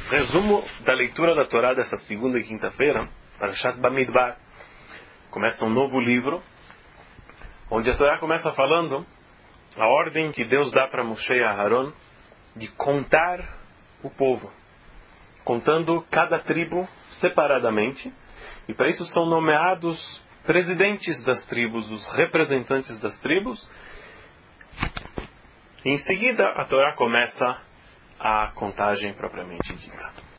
Resumo da leitura da Torá dessa segunda e quinta-feira, Parashat Bamidbar. Começa um novo livro, onde a Torá começa falando a ordem que Deus dá para Moshe e Aharon de contar o povo, contando cada tribo separadamente, e para isso são nomeados presidentes das tribos, os representantes das tribos. E em seguida a Torá começa a contagem propriamente dita.